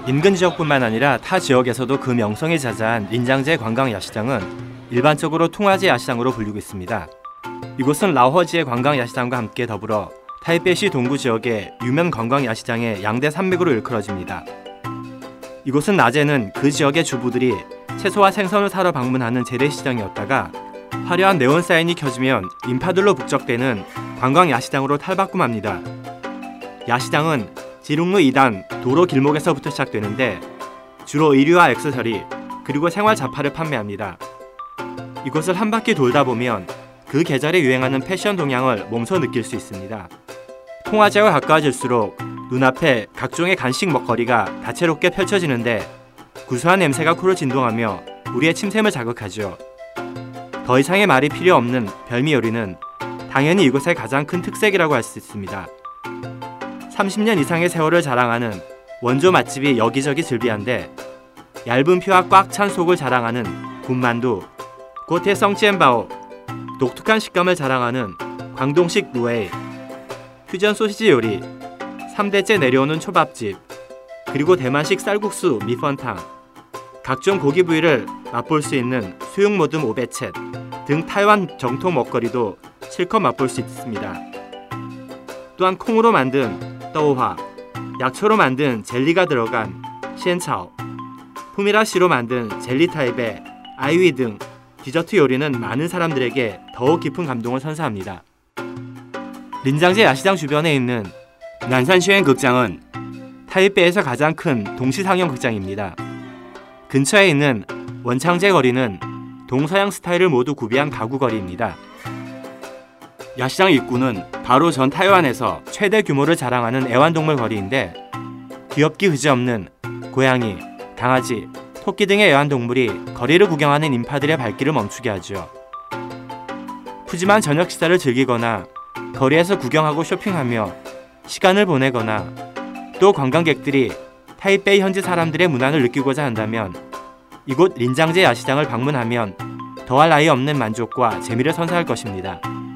인근 지역뿐만 아니라 타 지역에서도 그 명성이 자자한 린장제 관광 야시장은 일반적으로 통화제 야시장으로 불리고 있습니다. 이곳은 라오허지의 관광 야시장과 함께 더불어 타이베이시 동구 지역의 유명 관광 야시장의 양대 산맥으로 일컬어집니다. 이곳은 낮에는 그 지역의 주부들이 채소와 생선을 사러 방문하는 재래시장이었다가 화려한 네온 사인이 켜지면 인파들로 북적대는 관광 야시장으로 탈바꿈합니다. 야시장은 지룽루 2단 도로 길목에서부터 시작되는데 주로 의류와 액세서리 그리고 생활 잡화를 판매합니다. 이곳을 한 바퀴 돌다 보면 그 계절에 유행하는 패션 동향을 몸소 느낄 수 있습니다. 통화제와 가까워질수록 눈앞에 각종의 간식 먹거리가 다채롭게 펼쳐지는데 구수한 냄새가 코를 진동하며 우리의 침샘을 자극하죠. 더 이상의 말이 필요 없는 별미 요리는 당연히 이곳의 가장 큰 특색이라고 할 수 있습니다. 30년 이상의 세월을 자랑하는 원조 맛집이 여기저기 즐비한데 얇은 피와 꽉 찬 속을 자랑하는 군만두, 고테 성찌엔바오, 독특한 식감을 자랑하는 광동식 루에이, 퓨전 소시지 요리, 3대째 내려오는 초밥집, 그리고 대만식 쌀국수 미펀탕, 각종 고기 부위를 맛볼 수 있는 수육 모듬 오베챗 등 타이완 정통 먹거리도 실컷 맛볼 수 있습니다. 또한 콩으로 만든 떠우화, 약초로 만든 젤리가 들어간 시엔차오, 푸미라씨로 만든 젤리 타입의 아이위 등 디저트 요리는 많은 사람들에게 더욱 깊은 감동을 선사합니다. 린장제 야시장 주변에 있는 난산시행 극장은 타이베이에서 가장 큰 동시상영 극장입니다. 근처에 있는 원창제 거리는 동서양 스타일을 모두 구비한 가구 거리입니다. 야시장 입구는 바로 전 타이완에서 최대 규모를 자랑하는 애완동물 거리인데 귀엽기 그지없는 고양이, 강아지, 토끼 등의 애완동물이 거리를 구경하는 인파들의 발길을 멈추게 하죠. 푸짐한 저녁 식사를 즐기거나 거리에서 구경하고 쇼핑하며 시간을 보내거나 또 관광객들이 타이베이 현지 사람들의 문화를 느끼고자 한다면 이곳 린장제 야시장을 방문하면 더할 나위 없는 만족과 재미를 선사할 것입니다.